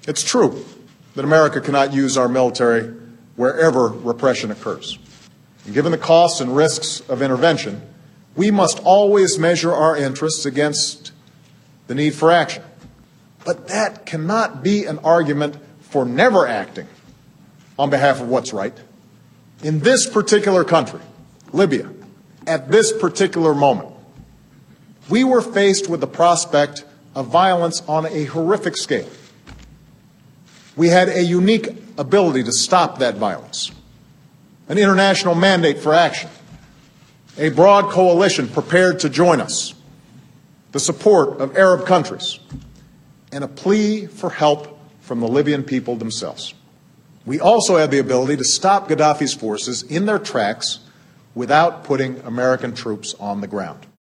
It's true that America cannot use our military wherever repression occurs. And given the costs and risks of intervention, we must always measure our interests against the need for action. But that cannot be an argument for never acting on behalf of what's right. In this particular country, Libya, at this particular moment, we were faced with the prospect of violence on a horrific scale. We had a unique ability to stop that violence, an international mandate for action, a broad coalition prepared to join us, the support of Arab countries, and a plea for help from the Libyan people themselves. We also had the ability to stop Gaddafi's forces in their tracks without putting American troops on the ground.